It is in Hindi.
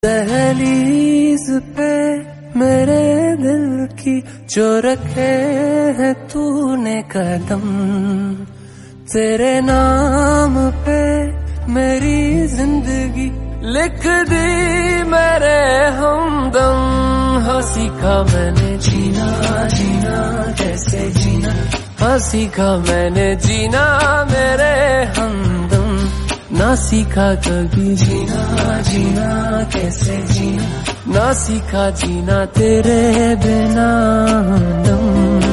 दहलीज पे मेरे दिल की जो रखे है तूने कदम, तेरे नाम पे मेरी जिंदगी लिख दी मेरे हमदम। हाँ सीखा मैंने जीना जीना कैसे जीना, हाँ सीखा मैंने जीना मेरे हमदम। ना सीखा कभी जीना जीना कैसे जीना, ना सीखा जीना तेरे बिना हमदम।